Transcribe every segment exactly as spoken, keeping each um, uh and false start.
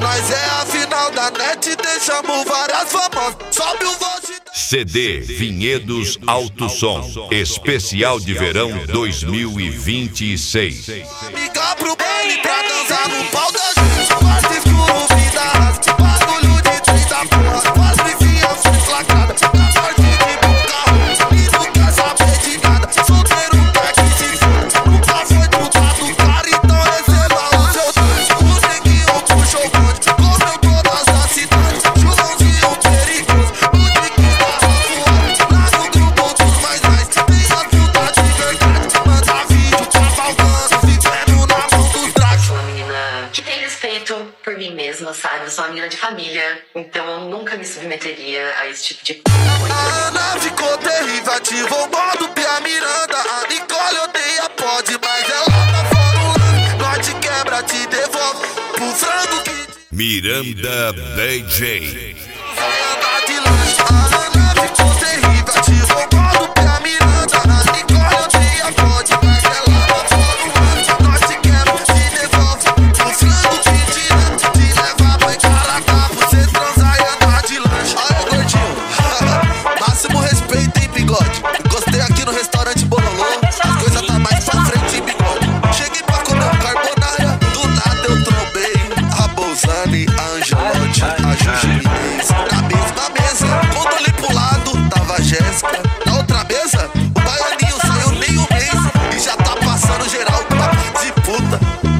Nós é a final da net, deixamos várias famosas. Sobe o vote. C D Vinhedos Alto Som, especial de verão dois mil e vinte e seis. Amiga pro baile pra dançar no pau da gente. Quarto escuro, vida rasga, bagulho de trinta porra. Quase enfia frente lacrada, na parte de boca. E não quer saber de nada, solteiro quer que se for. Nunca foi putado, cara, então receba o seu dois. O neguinho puxou o bonde, comeu todas as cidades. Joãozinho perigoso, o Dickie tava voando. Lá no grupo dos mais mais, tem a puta de verdade. Manda vídeo cavalgando, vivendo na mão dos dragos. Sou uma menina que tem respeito por mim mesma, sabe? Eu sou uma menina de família, então eu nunca me submeteria a esse tipo de coisa. A Ana ficou terrível, ativou o modo Pia Miranda. A Nicole odeia pode, mas ela tá fora o lance. Nós te quebra, te devolve pro frango que Miranda D J. vai andar de lanche. A Ana ficou terrível, ativou o modo Pia Miranda. A Nicole odeia pode, mas ela tá fora o lance. Nós te quebra, te devolve pro frango que te anda. Te leva pra encaracar, pra você transar e andar de lanche. Aí, gordinho, máximo respeito, hein, bigode. Encostei aqui no restaurante Bololô, as coisas tá mais pra frente, hein, bigode. Cheguei pra comer um carbonara, do nada eu trombei a Bolzani, a Angelotti, a Juju Inês. Na mesma mesa, quando olhei pro lado, tava a Jéssica. Na outra mesa, o baianinho saiu nem um mês e já tá passando geral com papo de puta.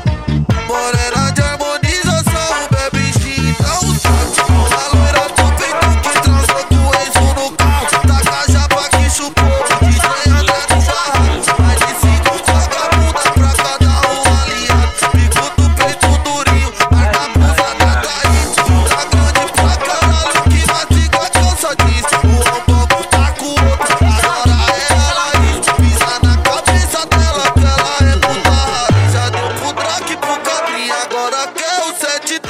Morena de harmonização, bebe gin, então sabe. A loira do peito que transou com o ex no carro. Da cajapa que chupou, que tem andar no barraco. Mais de cinco vagabundas pra cada um aliado. Bico do peito durinho, mas na blusa da Thaís. Tá grande pra caralho, que mastiga que eu só disse. O rombo tá com outra, agora é ela isso. Pisa na cabeça dela, que ela é puta raiz. Já deu pro Drake, pro Cabrinha, agora quer o sete